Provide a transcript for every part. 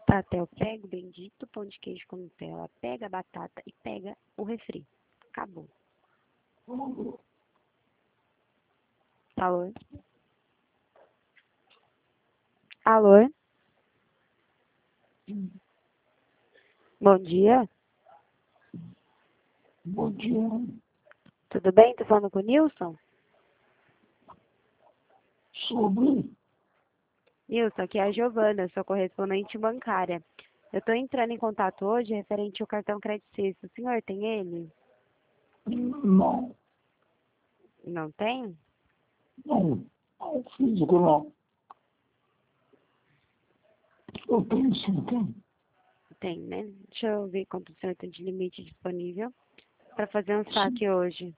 Pastel, pega o bendito pão de queijo com Nutella, pega a batata e pega o refri. Acabou. Alô? Alô? Bom dia. Bom dia. Tudo bem? Tô falando com o Nilson? Sobre Nilson, aqui é a Giovana, sua correspondente bancária. Eu tô entrando em contato hoje referente ao cartão Credit Suisse. O senhor tem ele? não, Não tem? não, não, físico não. Eu tenho sim, tem. Tem, né? Deixa eu ver quanto o senhor tem de limite disponível para fazer um Sim, saque hoje.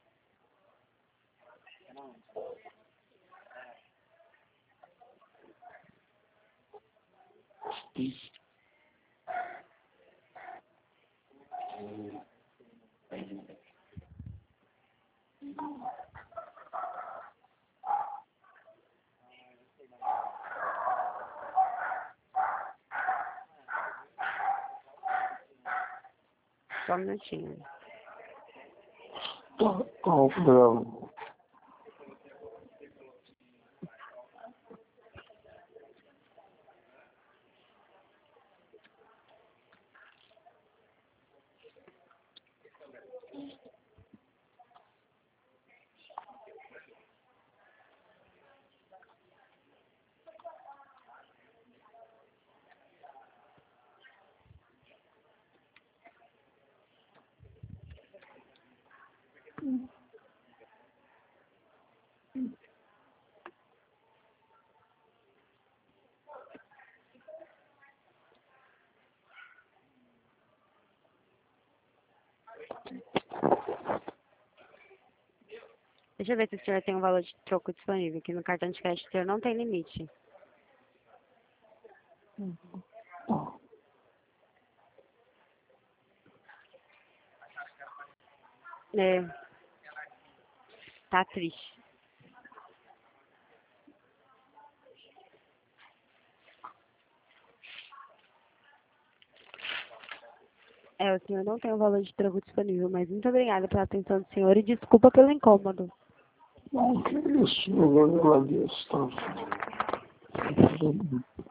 Só um minutinho. tá obrigado. Deixa eu ver se o senhor tem um valor de troco disponível, que no cartão de crédito o senhor não tem limite. Tá. É, tá triste. É, o senhor não tem um valor de troco disponível, mas muito obrigada pela atenção do senhor e desculpa pelo incômodo. Não, que isso, eu agradeço, tá?